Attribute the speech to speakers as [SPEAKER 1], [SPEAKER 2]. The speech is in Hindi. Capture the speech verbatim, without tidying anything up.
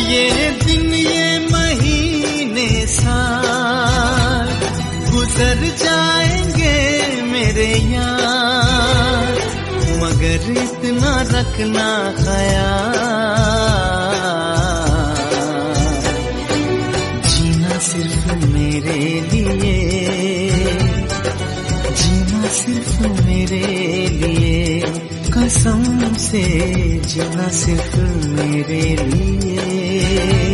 [SPEAKER 1] ये दिन ये महीने साल गुजर जाएंगे मेरे यार, मगर इतना रखना ख्याल, जीना सिर्फ मेरे लिए, जीना सिर्फ मेरे लिए, कसम से जीना सिर्फ मेरे लिए।